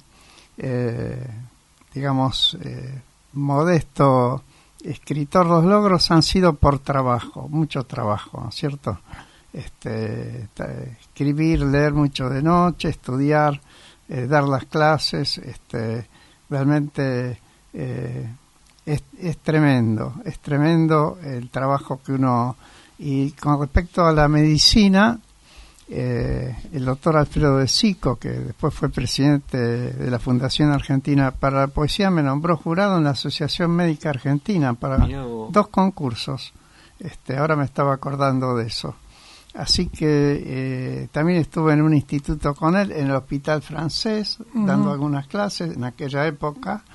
modesto escritor. Los logros han sido por trabajo, mucho trabajo, ¿no es cierto? Escribir, leer mucho de noche, estudiar, dar las clases, realmente es tremendo el trabajo que uno. Y con respecto a la medicina, el doctor Alfredo de Sico, que después fue presidente de la Fundación Argentina para la Poesía, me nombró jurado en la Asociación Médica Argentina para 2 concursos. Ahora me estaba acordando de eso. Así que también estuve en un instituto con él, en el Hospital Francés, dando algunas clases en aquella época.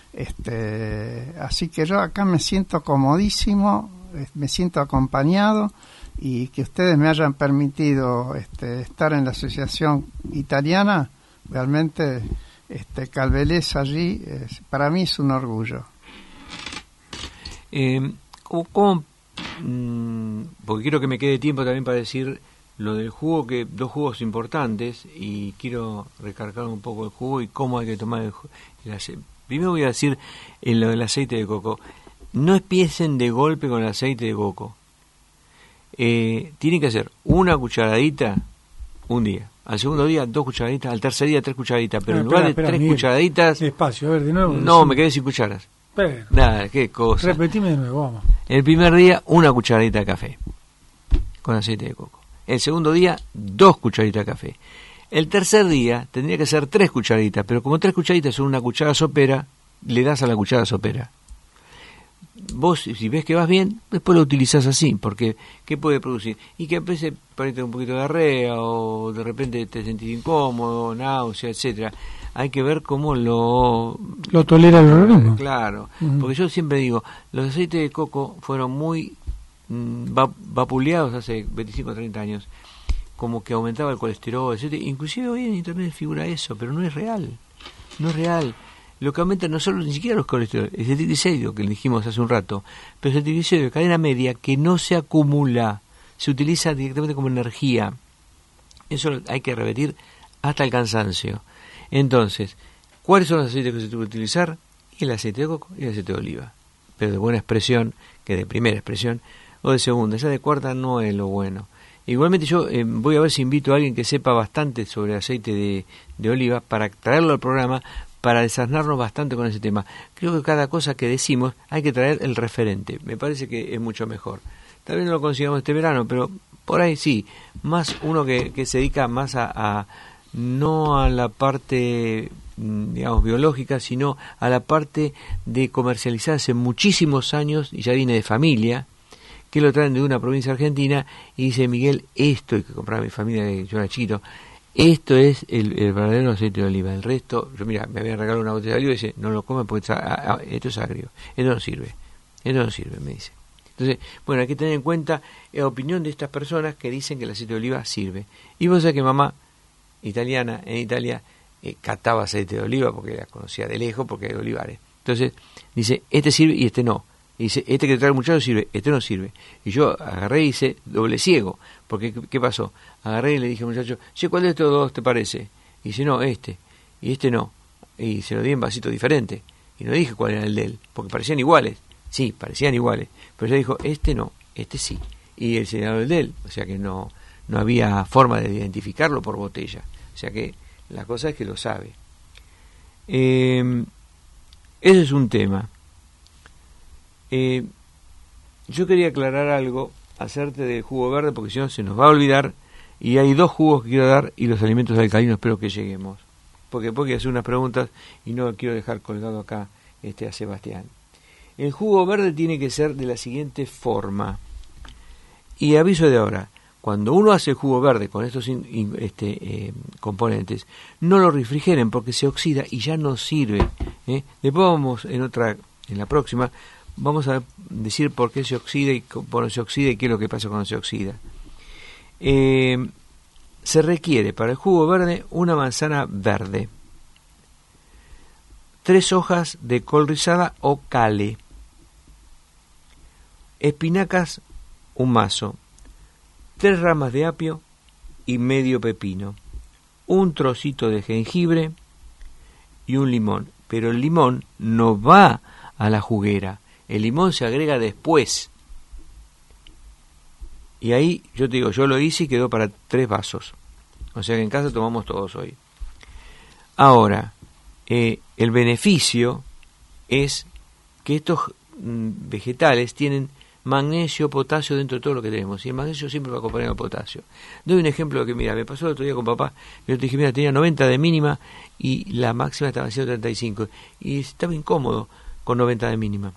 Así que yo acá me siento comodísimo, me siento acompañado, y que ustedes me hayan permitido estar en la asociación italiana, realmente Calvelés allí, para mí es un orgullo. ¿Cómo? Porque quiero que me quede tiempo también para decir lo del jugo, que 2 jugos importantes, y quiero recargar un poco el jugo y cómo hay que tomar el aceite. Primero voy a decir lo del aceite de coco. No empiecen de golpe con el aceite de coco. Tienen que hacer 1 cucharadita un día, al segundo día 2 cucharaditas, al tercer día 3 cucharaditas, pero en lugar de 3 Miguel, cucharaditas... Despacio, a ver, de nuevo. No, me quedé sin cucharas. Pero, nada, qué cosa. Repetime de nuevo, vamos. El primer día 1 cucharadita de café con aceite de coco. El segundo día 2 cucharaditas de café. El tercer día tendría que ser 3 cucharaditas, pero como 3 cucharaditas son 1 cuchara sopera, le das a la cuchara sopera. Vos, si ves que vas bien, después lo utilizás así, porque ¿qué puede producir? Y que a veces parece un poquito de diarrea, o de repente te sentís incómodo, náusea, etcétera. Hay que ver cómo lo tolera el organismo. Claro, porque yo siempre digo, los aceites de coco fueron muy vapuleados hace 25 o 30 años, como que aumentaba el colesterol, etcétera. Inclusive hoy en internet figura eso, pero no es real. No es real. Lo que aumenta no solo ni siquiera los colesterol, es el triglicérido que le dijimos hace un rato, pero es el triglicérido de cadena media que no se acumula, se utiliza directamente como energía. Eso hay que repetir hasta el cansancio. Entonces, ¿cuáles son los aceites que se tienen que utilizar? El aceite de coco y el aceite de oliva. pero de buena expresión, que de primera expresión, o de segunda. Esa de cuarta no es lo bueno. Igualmente yo voy a ver si invito a alguien que sepa bastante sobre aceite de oliva para traerlo al programa, para desasnarnos bastante con ese tema. Creo que cada cosa que decimos hay que traer el referente. Me parece que es mucho mejor. Tal vez no lo consigamos este verano, pero por ahí sí. Más uno que se dedica más a no a la parte, digamos, biológica, sino a la parte de comercializar hace muchísimos años, y ya viene de familia, que lo traen de una provincia argentina, y dice: Miguel, esto, y que compraba mi familia de yo era chiquito, esto es el verdadero aceite de oliva. El resto, yo mira, me habían regalado una botella de oliva y dice: no lo come porque esto es agrio, esto no sirve, me dice. Entonces, bueno, hay que tener en cuenta la opinión de estas personas que dicen que el aceite de oliva sirve. Y vos sabés que mamá italiana en Italia cataba aceite de oliva porque la conocía de lejos, porque hay olivares. Entonces dice: este sirve y este no. Y dice: este que trae el muchacho sirve, este no sirve. Y yo agarré y hice doble ciego, porque ¿qué pasó? Agarré y le dije al muchacho: che, ¿cuál de estos dos te parece? Y dice: no, este, y este no. Y se lo di en vasito diferente, y no dije cuál era el de él, porque parecían iguales. Sí, parecían iguales, pero ella dijo: este no, este sí. Y él señaló el de él, o sea que no había forma de identificarlo por botella. O sea que la cosa es que lo sabe. Ese es un tema. Yo quería aclarar algo, hacerte del jugo verde, porque si no se nos va a olvidar, y hay dos jugos que quiero dar, y los alimentos alcalinos espero que lleguemos, porque voy a hacer unas preguntas y no quiero dejar colgado acá a Sebastián. El jugo verde tiene que ser de la siguiente forma, y aviso de ahora: cuando uno hace el jugo verde con estos componentes, no lo refrigeren porque se oxida y ya no sirve. Después vamos en la próxima, vamos a decir por qué se oxida y cómo se oxida y qué es lo que pasa cuando se oxida. Se requiere para el jugo verde una manzana verde, 3 hojas de col rizada o cale, espinacas, un mazo, 3 ramas de apio y medio pepino, un trocito de jengibre y un limón. Pero el limón no va a la juguera, el limón se agrega después. Y ahí yo te digo, yo lo hice y quedó para 3 vasos. O sea que en casa tomamos todos hoy. Ahora, el beneficio es que estos vegetales tienen magnesio, potasio dentro de todo lo que tenemos, y el magnesio siempre va acompañado al potasio. Doy un ejemplo que, mira, me pasó el otro día con papá. Yo te dije: mira, tenía 90 de mínima y la máxima estaba en 135, y estaba incómodo con 90 de mínima.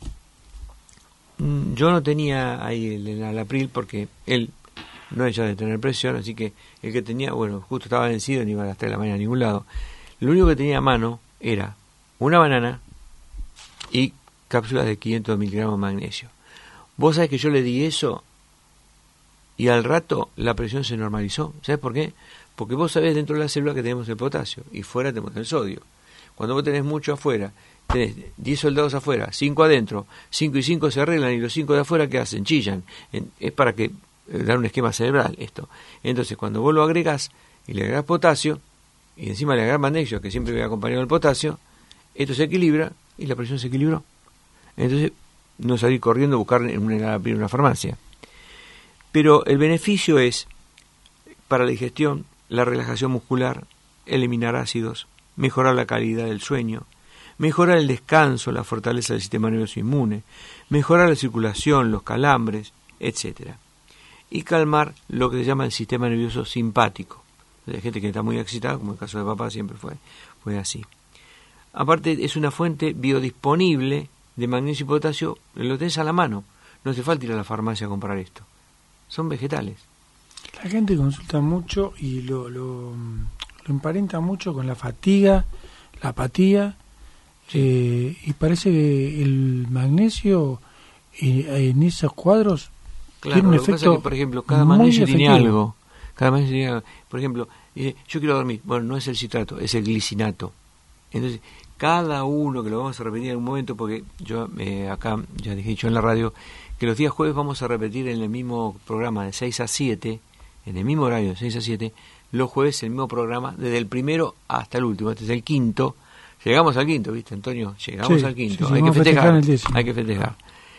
Yo no tenía ahí el Alapril porque él no es ya de tener presión, así que el que tenía, bueno, justo estaba vencido, ni iba a las 3 de la mañana a ningún lado. Lo único que tenía a mano era una banana y cápsulas de 500 miligramos de magnesio. Vos sabés que yo le di eso y al rato la presión se normalizó. ¿Sabés por qué? Porque vos sabés dentro de la célula que tenemos el potasio y fuera tenemos el sodio. Cuando vos tenés mucho afuera, tenés 10 soldados afuera, 5 adentro, 5 y 5 se arreglan, y los 5 de afuera, ¿qué hacen? Chillan. Es para que dar un esquema cerebral esto. Entonces, cuando vos lo agregás y le agregás potasio, y encima le agregás magnesio, que siempre va acompañado del potasio, esto se equilibra y la presión se equilibró. Entonces, no salir corriendo a buscar en una farmacia. Pero el beneficio es, para la digestión, la relajación muscular, eliminar ácidos, mejorar la calidad del sueño, mejorar el descanso, la fortaleza del sistema nervioso inmune, mejorar la circulación, los calambres, etc. Y calmar lo que se llama el sistema nervioso simpático. Hay gente que está muy excitada, como el caso de papá siempre fue así. Aparte, es una fuente biodisponible de magnesio y potasio, lo tenés a la mano. No hace falta ir a la farmacia a comprar esto. Son vegetales. La gente consulta mucho y lo emparenta mucho con la fatiga, la apatía, y parece que el magnesio en esos cuadros tiene un efecto que, por ejemplo, cada magnesio tiene algo. Por ejemplo, yo quiero dormir. Bueno, no es el citrato, es el glicinato. Entonces, cada uno, que lo vamos a repetir en un momento, porque yo acá ya dije yo en la radio que los días jueves vamos a repetir en el mismo programa de 6 a 7, en el mismo horario de 6 a 7, los jueves el mismo programa, desde el primero hasta el último, este es el quinto, Llegamos al quinto, ¿viste, Antonio? Llegamos Sí, al quinto. sí, Hay que vamos a festejar. festejar el 10º. Hay que festejar.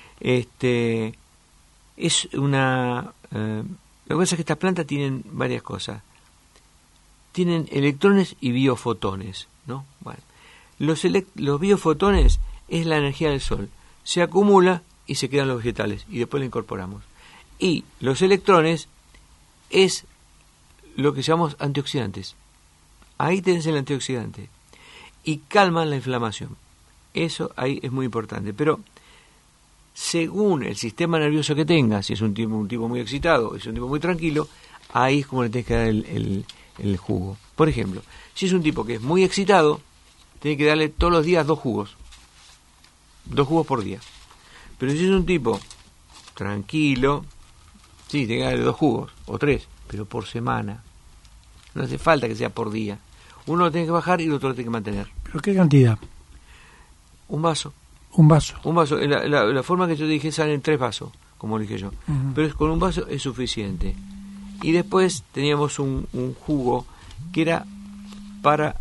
Es una... lo que pasa es que estas plantas tienen varias cosas. Tienen electrones y biofotones, ¿no? Bueno, los biofotones es la energía del sol. Se acumula y se quedan los vegetales y después la incorporamos. Y los electrones es lo que llamamos antioxidantes. Ahí tenés el antioxidante. Y calman la inflamación. Eso ahí es muy importante. Pero según el sistema nervioso que tengas, si es un tipo muy excitado, si es un tipo muy tranquilo, ahí es como le tenés que dar el jugo. Por ejemplo, si es un tipo que es muy excitado, tenés que darle todos los días 2 jugos. 2 jugos por día. Pero si es un tipo tranquilo, sí, tenés que darle 2 jugos o 3, pero por semana. No hace falta que sea por día. Uno lo tiene que bajar y el otro lo tiene que mantener. ¿Pero qué cantidad? Un vaso. Un vaso. Un vaso. La forma que yo te dije salen 3 vasos, como dije yo. Uh-huh. Pero con un vaso es suficiente. Y después teníamos un jugo que era para...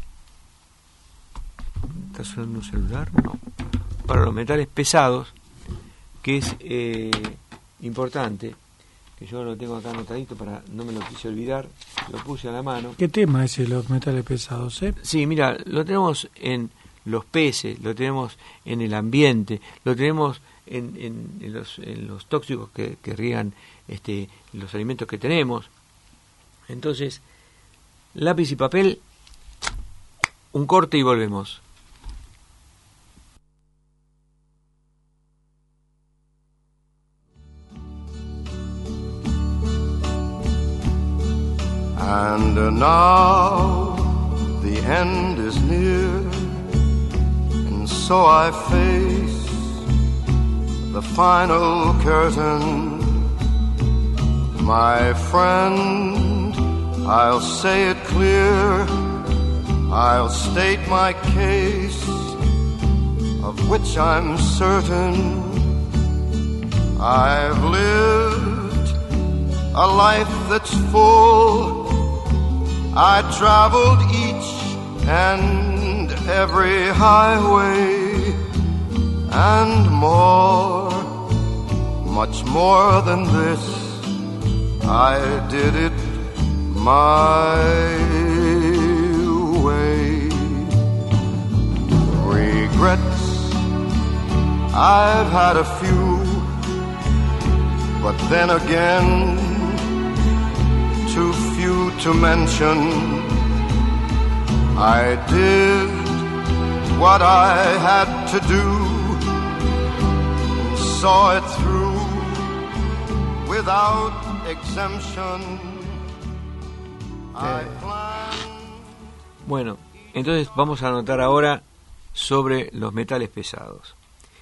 ¿Está sonando un celular? No. Para los metales pesados, que es importante, que yo lo tengo acá anotadito para no me lo quise olvidar, lo puse a la mano. ¿Qué tema es los metales pesados, Sí, mira, lo tenemos en los peces, lo tenemos en el ambiente, lo tenemos en los tóxicos que riegan los alimentos que tenemos. Entonces, lápiz y papel, un corte y volvemos. And now the end is near, and so I face the final curtain. My friend, I'll say it clear, I'll state my case, of which I'm certain. I've lived a life that's full, I traveled each and every highway, and more, much more than this, I did it my way. Regrets, I've had a few, but then again, too few to mention. I did what I had to do, and saw it through without exemption. I planned... Bueno, entonces vamos a anotar ahora sobre los metales pesados.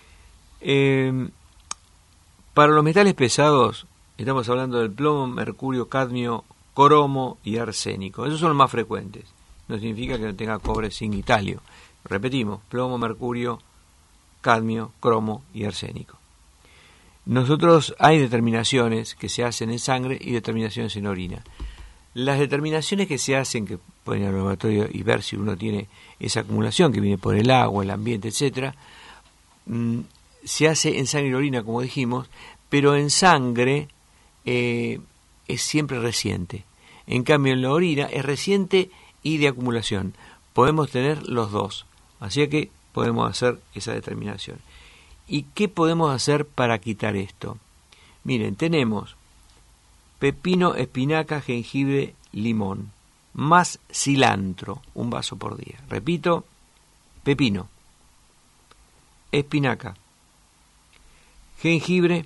Para los metales pesados estamos hablando del plomo, mercurio, cadmio, cromo y arsénico. Esos son los más frecuentes. No significa que no tenga cobre, zinc y talio. Repetimos, plomo, mercurio, cadmio, cromo y arsénico. Nosotros hay determinaciones que se hacen en sangre y determinaciones en orina. Las determinaciones que se hacen, que pueden ir al laboratorio y ver si uno tiene esa acumulación que viene por el agua, el ambiente, etcétera, se hace en sangre y orina, como dijimos, pero en sangre es siempre reciente. En cambio, en la orina es reciente y de acumulación. Podemos tener los dos, así que podemos hacer esa determinación. ¿Y qué podemos hacer para quitar esto? Miren, tenemos pepino, espinaca, jengibre, limón, más cilantro, un vaso por día. Repito, pepino, espinaca, jengibre,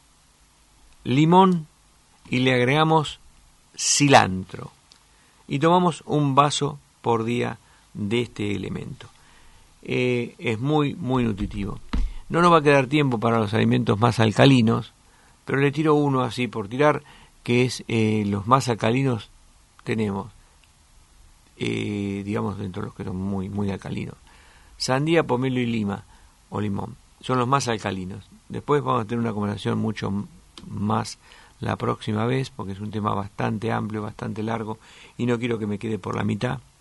limón y le agregamos cilantro. Y tomamos un vaso por día de este elemento. Es muy, muy nutritivo. No nos va a quedar tiempo para los alimentos más alcalinos, pero le tiro uno así por tirar, que es los más alcalinos tenemos, digamos, dentro de los que son muy, muy alcalinos. Sandía, pomelo y lima, o limón, son los más alcalinos. Después vamos a tener una conversación mucho más la próxima vez, porque es un tema bastante amplio, bastante largo, y no quiero que me quede por la mitad.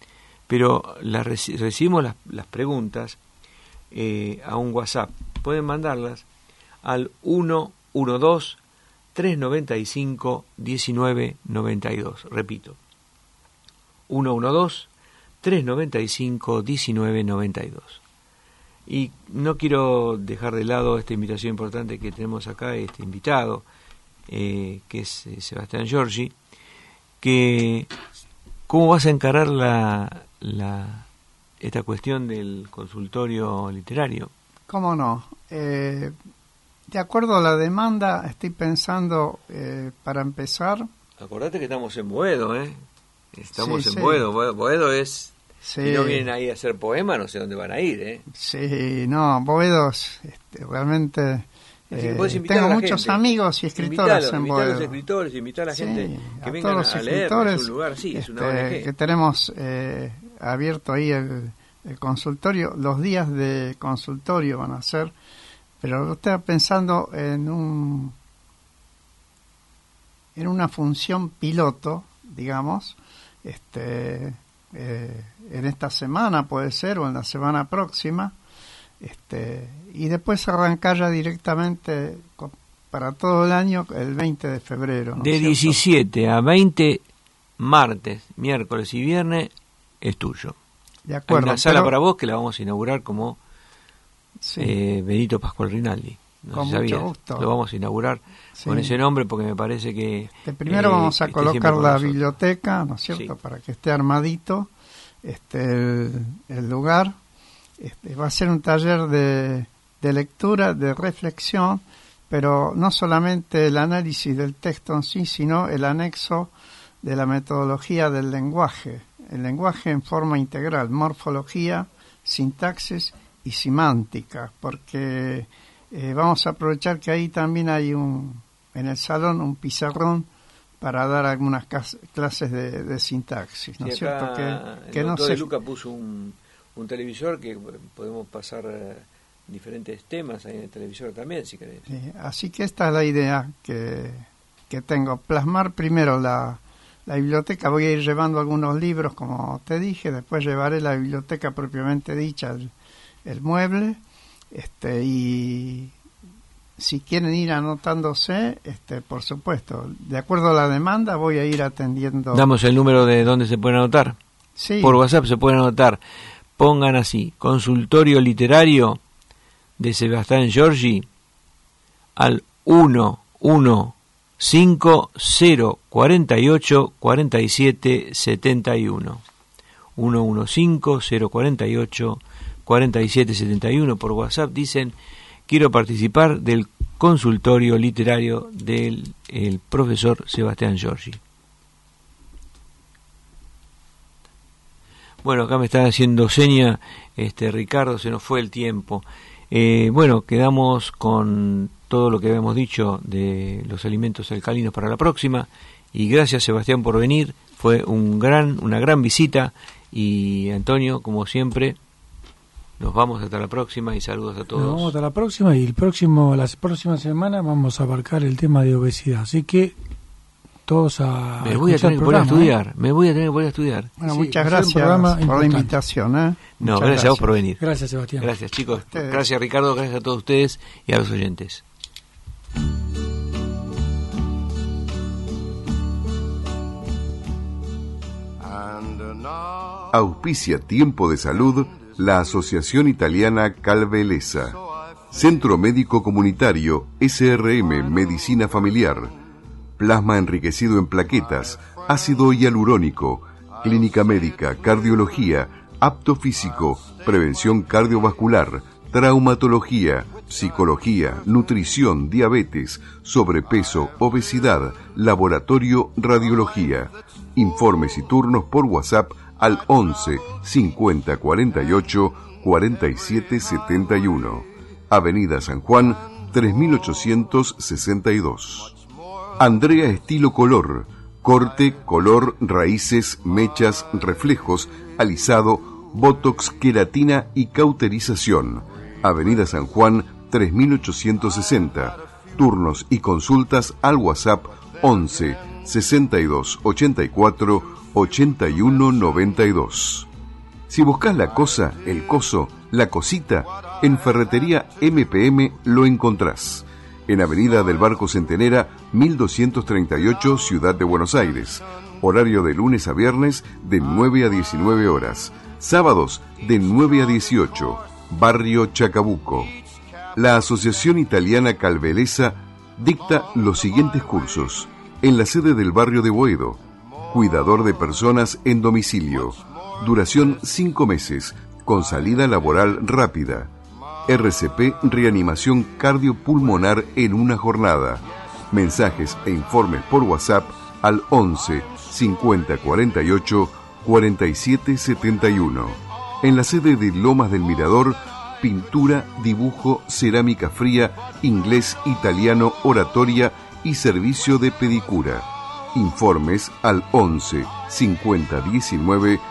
pero recibimos las preguntas a un WhatsApp. Pueden mandarlas al 112-395-1992. Repito, 112-395-1992. Y no quiero dejar de lado esta invitación importante que tenemos acá, este invitado, que es Sebastián Giorgi, que ¿cómo vas a encarar esta cuestión del consultorio literario? ¿Cómo no? De acuerdo a la demanda, estoy pensando, para empezar... Acordate que estamos en Boedo, ¿eh? Estamos en sí. Boedo. Boedo es... Sí. Si no vienen ahí a hacer poemas, no sé dónde van a ir, ¿eh? Sí, no, Boedo es, realmente... tengo muchos amigos y escritores en Boedo. Invitar a los escritores, invitar a la gente que vengan a leer. Es un lugar, sí, es una ONG. Que tenemos abierto ahí el consultorio. Los días de consultorio van a ser, pero usted está pensando en una función piloto, digamos, en esta semana puede ser, o en la semana próxima, y después arrancar ya directamente para todo el año el 20 de febrero. ¿No? De 17 a 20, martes, miércoles y viernes, es tuyo. De acuerdo. Hay una sala para vos que la vamos a inaugurar como sí. Benito Pascual Rinaldi. No con sé si mucho gusto. Lo vamos a inaugurar con ese nombre porque me parece que... primero vamos a colocar la biblioteca, ¿no es cierto?, para que esté armadito el lugar. Va a ser un taller de lectura, de reflexión, pero no solamente el análisis del texto en sí, sino el anexo de la metodología del lenguaje. El lenguaje en forma integral, morfología, sintaxis y semántica, porque vamos a aprovechar que ahí también hay en el salón un pizarrón para dar algunas clases de sintaxis, ¿no es cierto? Que el no doctor de Luca puso un televisor que podemos pasar diferentes temas ahí en el televisor también, si querés. Así que esta es la idea que tengo, plasmar primero la biblioteca. Voy a ir llevando algunos libros, como te dije, después llevaré la biblioteca propiamente dicha, el mueble, y si quieren ir anotándose, por supuesto, de acuerdo a la demanda voy a ir atendiendo. Damos el número de donde se pueden anotar. Sí. Por WhatsApp se pueden anotar. Pongan así, consultorio literario de Sebastián Giorgi al 115-048-4771. 115-048-4771. Por WhatsApp dicen: quiero participar del consultorio literario del profesor Sebastián Giorgi. Bueno, acá me está haciendo seña Ricardo, se nos fue el tiempo. Bueno, quedamos con todo lo que habíamos dicho de los alimentos alcalinos para la próxima, y gracias, Sebastián, por venir. Fue una gran visita, y Antonio, como siempre, nos vamos hasta la próxima y saludos a todos. Nos vamos hasta la próxima, y la próxima semana vamos a abarcar el tema de obesidad, así que todos a me voy a tener que poner a estudiar. Bueno, sí, muchas gracias por la invitación. No, gracias a vos por venir. Gracias, Sebastián. Gracias, chicos. Gracias, Ricardo. Gracias a todos ustedes y a los oyentes. Auspicia Tiempo de Salud la Asociación Italiana Calvelesa. Centro Médico Comunitario SRM Medicina Familiar. Plasma enriquecido en plaquetas, ácido hialurónico, clínica médica, cardiología, apto físico, prevención cardiovascular, traumatología, psicología, nutrición, diabetes, sobrepeso, obesidad, laboratorio, radiología. Informes y turnos por WhatsApp al 11 50 48 47 71. Avenida San Juan 3862. Andrea Estilo Color, corte, color, raíces, mechas, reflejos, alisado, botox, queratina y cauterización. Avenida San Juan 3860. Turnos y consultas al WhatsApp 11 62 84 81 92. Si buscas la cosa, el coso, la cosita, en Ferretería MPM lo encontrás. En Avenida del Barco Centenera, 1238, Ciudad de Buenos Aires. Horario de lunes a viernes de 9 a 19 horas. Sábados de 9 a 18. Barrio Chacabuco. La Asociación Italiana Calvelesa dicta los siguientes cursos. En la sede del barrio de Boedo. Cuidador de personas en domicilio. Duración 5 meses, con salida laboral rápida. RCP Reanimación Cardiopulmonar en una jornada. Mensajes e informes por WhatsApp al 11 50 48 47 71. En la sede de Lomas del Mirador, pintura, dibujo, cerámica fría, inglés, italiano, oratoria y servicio de pedicura. Informes al 11 50 19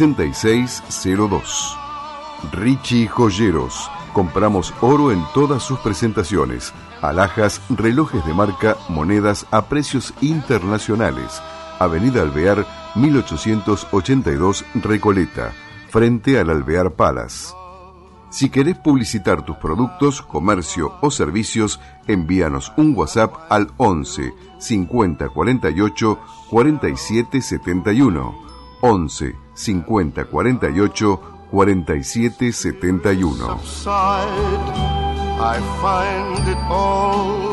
6602. Richie Joyeros. Compramos oro en todas sus presentaciones. Alhajas, relojes de marca, monedas a precios internacionales. Avenida Alvear, 1882, Recoleta, frente al Alvear Palace. Si querés publicitar tus productos, comercio o servicios, envíanos un WhatsApp al 11 50 48 47 71. 11 50 48 47 71. I find it all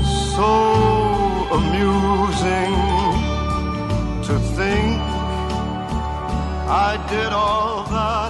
so amusing to think I did all that.